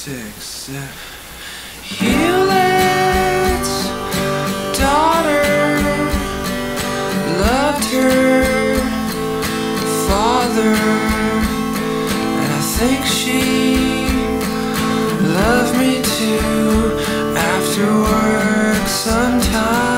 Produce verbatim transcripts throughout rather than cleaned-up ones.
six, seven. Hewlett's daughter loved her father, and I think she loved me too after work sometimes.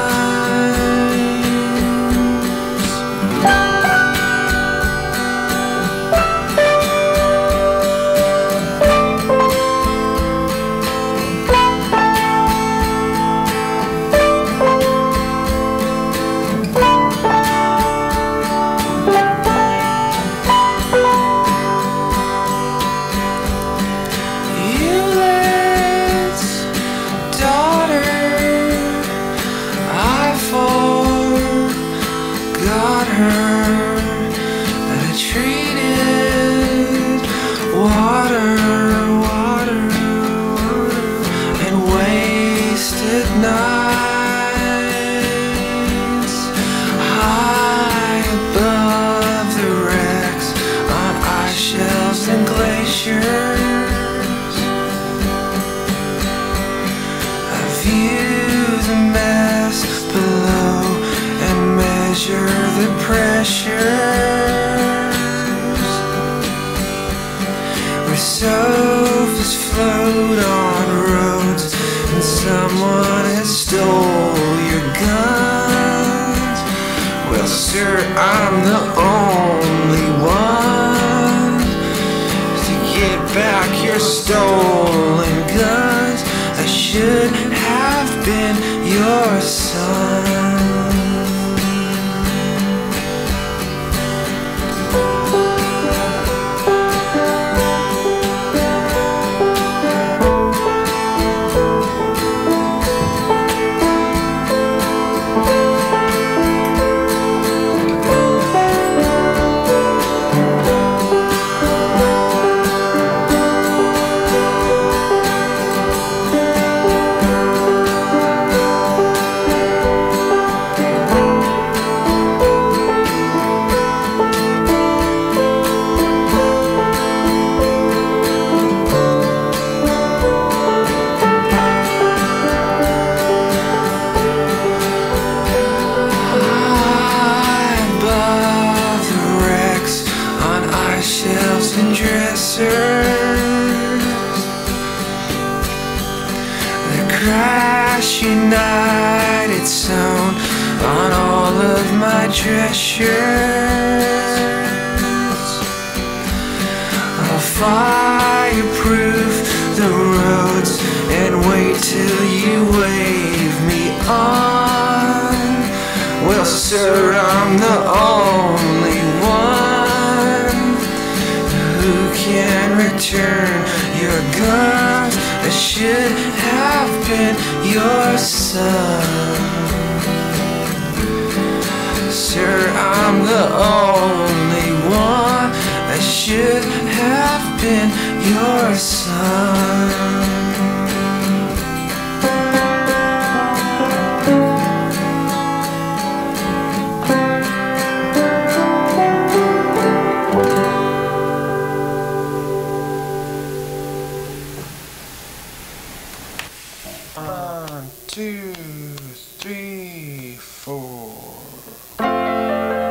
Sofas float on roads, and someone has stole your guns. Well, sir, I'm the only one to get back your stolen guns. I should have been your son. Crash United sewn on all of my dress shirts. I'll fireproof the roads and wait till you wave me on. Well, sir, I'm the only one who can return your guns. I should have been your son. Sir, I'm the only one. I should have been your son. One, two, three, four.